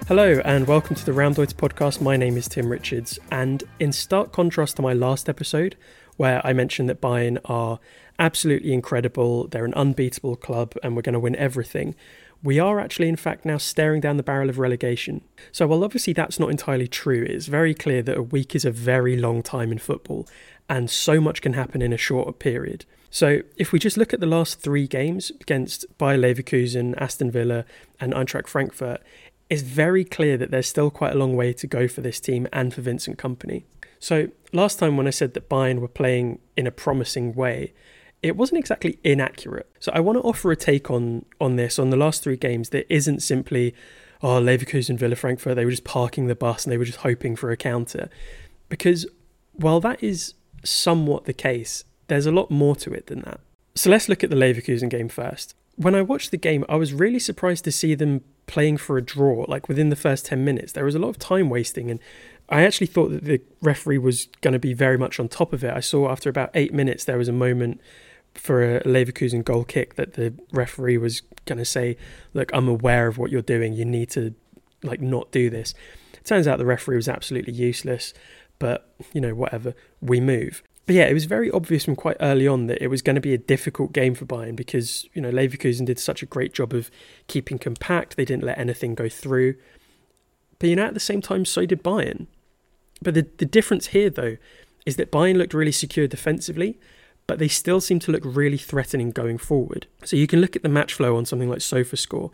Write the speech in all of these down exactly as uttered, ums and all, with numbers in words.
Hello and welcome to the Roundoids podcast. My name is Tim Richards, and in stark contrast to my last episode, where I mentioned that Bayern are absolutely incredible, they're an unbeatable club and we're going to win everything, we are actually in fact now staring down the barrel of relegation. So while obviously that's not entirely true, it's very clear that a week is a very long time in football and so much can happen in a shorter period. So if we just look at the last three games against Bayer Leverkusen, Aston Villa and Eintracht Frankfurt, it's very clear that there's still quite a long way to go for this team and for Vincent Kompany. So last time when I said that Bayern were playing in a promising way, it wasn't exactly inaccurate. So I want to offer a take on, on this, on the last three games, that isn't simply, oh, Leverkusen, Villa, Frankfurt, they were just parking the bus and they were just hoping for a counter. Because while that is somewhat the case, there's a lot more to it than that. So let's look at the Leverkusen game first. When I watched the game, I was really surprised to see them playing for a draw, like within the first ten minutes. There was a lot of time wasting, and I actually thought that the referee was going to be very much on top of it. I saw after about eight minutes, there was a moment for a Leverkusen goal kick that the referee was going to say, look, I'm aware of what you're doing. You need to like not do this. It turns out the referee was absolutely useless, but you know, whatever, we move. But yeah, it was very obvious from quite early on that it was going to be a difficult game for Bayern because, you know, Leverkusen did such a great job of keeping compact. They didn't let anything go through. But, you know, at the same time, so did Bayern. But the, the difference here, though, is that Bayern looked really secure defensively, but they still seem to look really threatening going forward. So you can look at the match flow on something like SofaScore,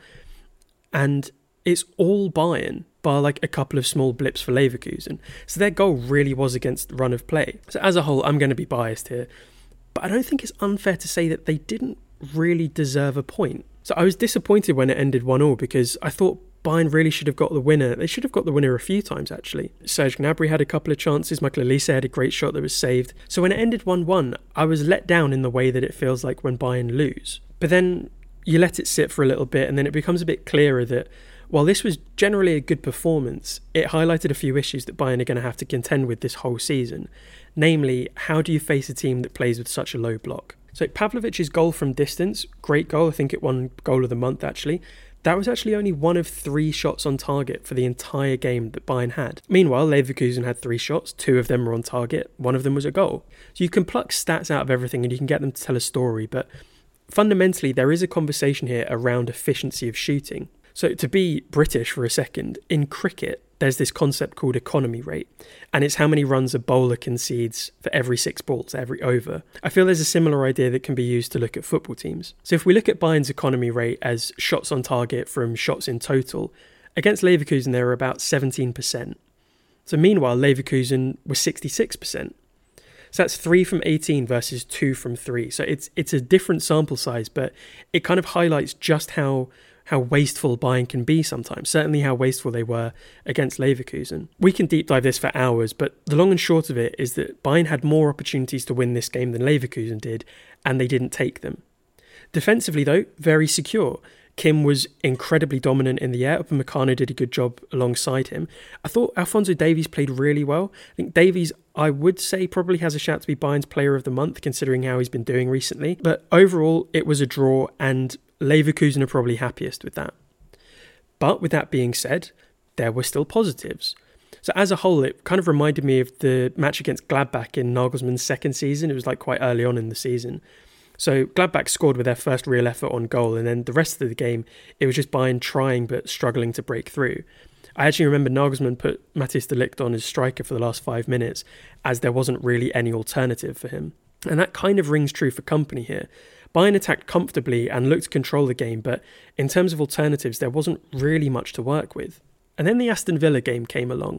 and it's all Bayern, bar like a couple of small blips for Leverkusen. So their goal really was against the run of play. So as a whole, I'm going to be biased here, but I don't think it's unfair to say that they didn't really deserve a point. So I was disappointed when it ended one all because I thought Bayern really should have got the winner. They should have got the winner a few times, actually. Serge Gnabry had a couple of chances. Michael Olise had a great shot that was saved. So when it ended one one, I was let down in the way that it feels like when Bayern lose. But then you let it sit for a little bit, and then it becomes a bit clearer that while this was generally a good performance, it highlighted a few issues that Bayern are going to have to contend with this whole season. Namely, how do you face a team that plays with such a low block? So Pavlovic's goal from distance, great goal. I think it won goal of the month, actually. That was actually only one of three shots on target for the entire game that Bayern had. Meanwhile, Leverkusen had three shots. Two of them were on target. One of them was a goal. So you can pluck stats out of everything and you can get them to tell a story. But fundamentally, there is a conversation here around efficiency of shooting. So to be British for a second, in cricket, there's this concept called economy rate, and it's how many runs a bowler concedes for every six balls, every over. I feel there's a similar idea that can be used to look at football teams. So if we look at Bayern's economy rate as shots on target from shots in total, against Leverkusen they were about seventeen percent. So meanwhile, Leverkusen was sixty-six percent. So that's three from eighteen versus two from three. So it's it's a different sample size, but it kind of highlights just how how wasteful Bayern can be sometimes, certainly how wasteful they were against Leverkusen. We can deep dive this for hours, but the long and short of it is that Bayern had more opportunities to win this game than Leverkusen did, and they didn't take them. Defensively, though, very secure. Kim was incredibly dominant in the air. Upamecano did a good job alongside him. I thought Alphonso Davies played really well. I think Davies, I would say, probably has a shout to be Bayern's player of the month, considering how he's been doing recently. But overall, it was a draw, and Leverkusen are probably happiest with that. But with that being said, there were still positives. So as a whole, it kind of reminded me of the match against Gladbach in Nagelsmann's second season. It was like quite early on in the season. So Gladbach scored with their first real effort on goal, and then the rest of the game, it was just Bayern trying but struggling to break through. I actually remember Nagelsmann put Matthijs de Ligt on as striker for the last five minutes, as there wasn't really any alternative for him. And that kind of rings true for Kompany here. Bayern attacked comfortably and looked to control the game, but in terms of alternatives, there wasn't really much to work with. And then the Aston Villa game came along,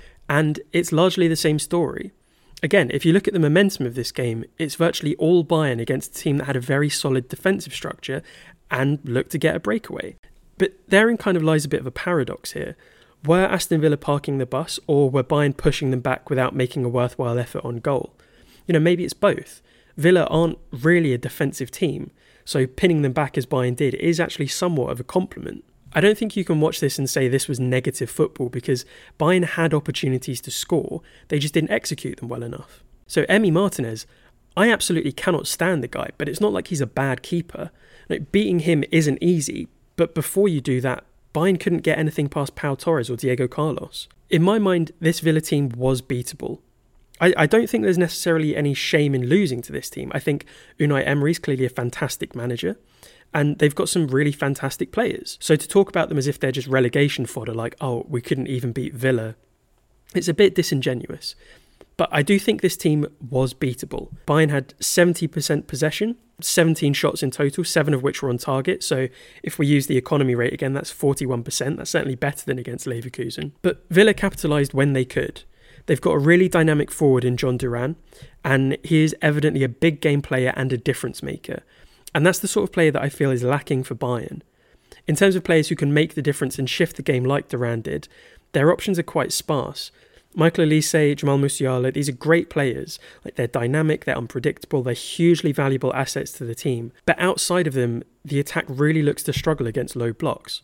and it's largely the same story. Again, if you look at the momentum of this game, it's virtually all Bayern against a team that had a very solid defensive structure and looked to get a breakaway. But therein kind of lies a bit of a paradox here. Were Aston Villa parking the bus, or were Bayern pushing them back without making a worthwhile effort on goal? You know, maybe it's both. Villa aren't really a defensive team, so pinning them back as Bayern did is actually somewhat of a compliment. I don't think you can watch this and say this was negative football because Bayern had opportunities to score, they just didn't execute them well enough. So Emi Martinez, I absolutely cannot stand the guy, but it's not like he's a bad keeper. Like, beating him isn't easy, but before you do that, Bayern couldn't get anything past Pau Torres or Diego Carlos. In my mind, this Villa team was beatable. I, I don't think there's necessarily any shame in losing to this team. I think Unai Emery's clearly a fantastic manager, and they've got some really fantastic players. So to talk about them as if they're just relegation fodder, like, oh, we couldn't even beat Villa, it's a bit disingenuous. But I do think this team was beatable. Bayern had seventy percent possession, seventeen shots in total, seven of which were on target. So if we use the economy rate again, that's forty-one percent. That's certainly better than against Leverkusen. But Villa capitalised when they could. They've got a really dynamic forward in John Duran, and he is evidently a big game player and a difference maker. And that's the sort of player that I feel is lacking for Bayern. In terms of players who can make the difference and shift the game like Duran did, their options are quite sparse. Michael Olise, Jamal Musiala, these are great players. Like, they're dynamic, they're unpredictable, they're hugely valuable assets to the team. But outside of them, the attack really looks to struggle against low blocks.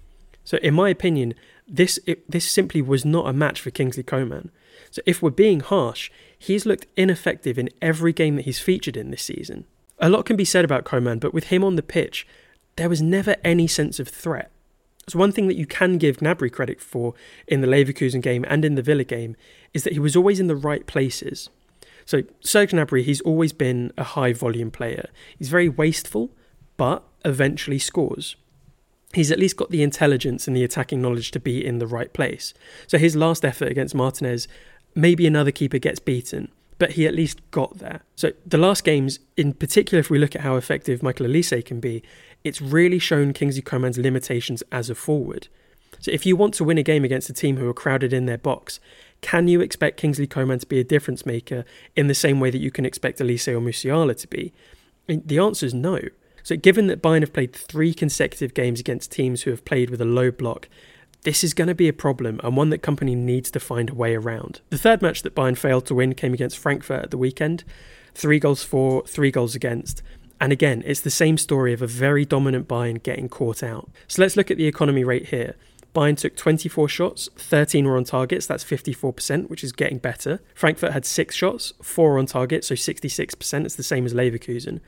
So in my opinion, this it, this simply was not a match for Kingsley Coman. So if we're being harsh, he's looked ineffective in every game that he's featured in this season. A lot can be said about Coman, but with him on the pitch, there was never any sense of threat. So one thing that you can give Gnabry credit for in the Leverkusen game and in the Villa game is that he was always in the right places. So Serge Gnabry, he's always been a high volume player. He's very wasteful, but eventually scores. He's at least got the intelligence and the attacking knowledge to be in the right place. So his last effort against Martinez, maybe another keeper gets beaten, but he at least got there. So the last games, in particular, if we look at how effective Michael Olise can be, it's really shown Kingsley Coman's limitations as a forward. So if you want to win a game against a team who are crowded in their box, can you expect Kingsley Coman to be a difference maker in the same way that you can expect Olise or Musiala to be? I mean, the answer is no. So given that Bayern have played three consecutive games against teams who have played with a low block, this is going to be a problem and one that Kompany needs to find a way around. The third match that Bayern failed to win came against Frankfurt at the weekend. Three goals for, three goals against. And again, it's the same story of a very dominant Bayern getting caught out. So let's look at the economy rate here. Bayern took twenty-four shots, thirteen were on target, so that's fifty-four percent, which is getting better. Frankfurt had six shots, four on target, so sixty-six percent. It's the same as Leverkusen.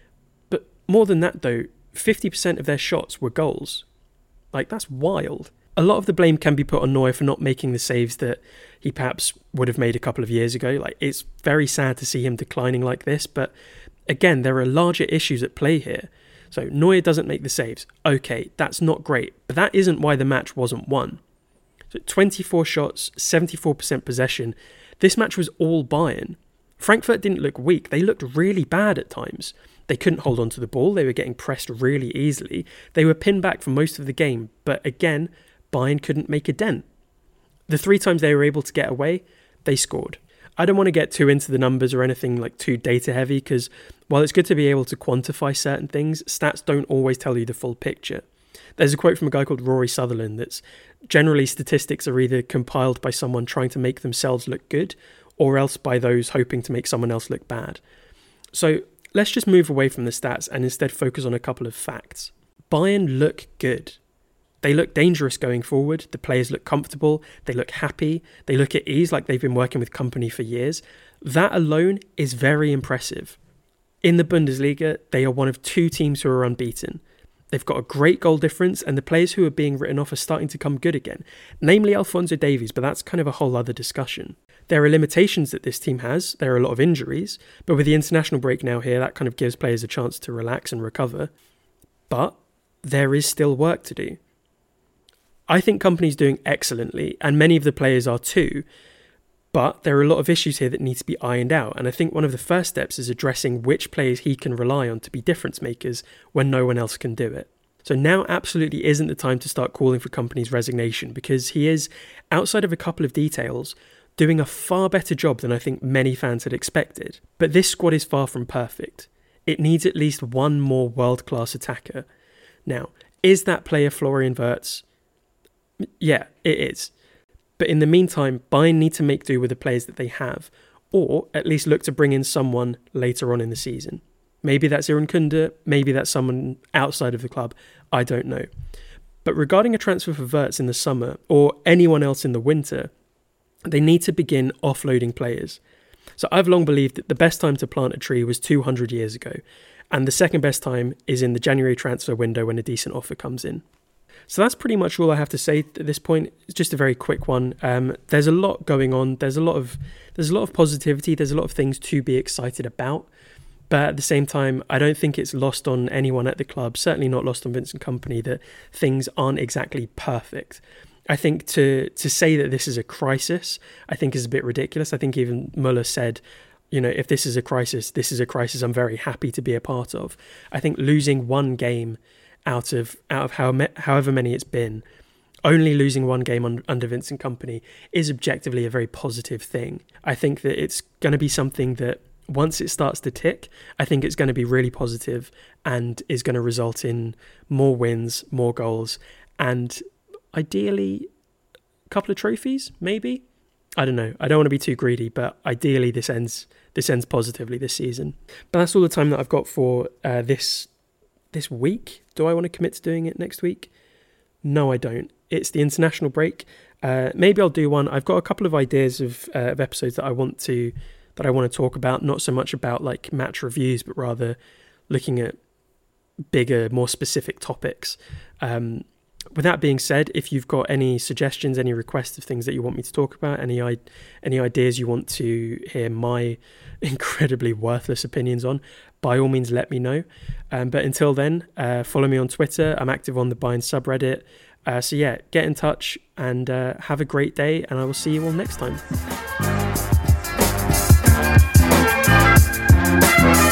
But more than that though, fifty percent of their shots were goals. Like, that's wild. A lot of the blame can be put on Neuer for not making the saves that he perhaps would have made a couple of years ago. Like, it's very sad to see him declining like this, but again, there are larger issues at play here. So Neuer doesn't make the saves. Okay, that's not great, but that isn't why the match wasn't won. So twenty-four shots, seventy-four percent possession. This match was all Bayern. Frankfurt didn't look weak. They looked really bad at times. They couldn't hold on to the ball. They were getting pressed really easily. They were pinned back for most of the game, but again, Bayern couldn't make a dent. The three times they were able to get away, they scored. I don't want to get too into the numbers or anything like too data heavy, because while it's good to be able to quantify certain things, stats don't always tell you the full picture. There's a quote from a guy called Rory Sutherland that's generally statistics are either compiled by someone trying to make themselves look good or else by those hoping to make someone else look bad. So let's just move away from the stats and instead focus on a couple of facts. Bayern look good. They look dangerous going forward. The players look comfortable. They look happy. They look at ease like they've been working with Kompany for years. That alone is very impressive. In the Bundesliga, they are one of two teams who are unbeaten. They've got a great goal difference, and the players who are being written off are starting to come good again, namely Alphonso Davies, but that's kind of a whole other discussion. There are limitations that this team has. There are a lot of injuries, but with the international break now here, that kind of gives players a chance to relax and recover. But there is still work to do. I think Kompany's doing excellently, and many of the players are too, but there are a lot of issues here that need to be ironed out, and I think one of the first steps is addressing which players he can rely on to be difference makers when no one else can do it. So now absolutely isn't the time to start calling for Kompany's resignation, because he is, outside of a couple of details, doing a far better job than I think many fans had expected. But this squad is far from perfect. It needs at least one more world-class attacker. Now, is that player Florian Wirtz? Yeah, it is. But in the meantime, Bayern need to make do with the players that they have, or at least look to bring in someone later on in the season. Maybe that's Iran Kunda, maybe that's someone outside of the club, I don't know. But regarding a transfer for Wirtz in the summer, or anyone else in the winter, they need to begin offloading players. So I've long believed that the best time to plant a tree was two hundred years ago, and the second best time is in the January transfer window when a decent offer comes in. So that's pretty much all I have to say at this point. It's just a very quick one. Um, there's a lot going on. There's a lot of there's a lot of positivity. There's a lot of things to be excited about. But at the same time, I don't think it's lost on anyone at the club, certainly not lost on Vincent Kompany, that things aren't exactly perfect. I think to to say that this is a crisis, I think is a bit ridiculous. I think even Muller said, you know, if this is a crisis, this is a crisis I'm very happy to be a part of. I think losing one game out of out of how, however many it's been, only losing one game un, under Vincent Kompany is objectively a very positive thing. I think that it's going to be something that once it starts to tick, I think it's going to be really positive and is going to result in more wins, more goals, and ideally a couple of trophies, maybe. I don't know. I don't want to be too greedy, but ideally this ends this ends positively this season. But that's all the time that I've got for uh, this this week. Do I want to commit to doing it next week? No, I don't. It's the international break. Uh, maybe I'll do one. I've got a couple of ideas of, uh, of episodes that I want to that I want to talk about. Not so much about like match reviews, but rather looking at bigger, more specific topics. Um, With that being said, if you've got any suggestions, any requests of things that you want me to talk about, any any ideas you want to hear my incredibly worthless opinions on, by all means let me know. Um, but until then, uh, follow me on Twitter. I'm active on the Bayern subreddit. Uh, so yeah, get in touch and uh, have a great day, and I will see you all next time.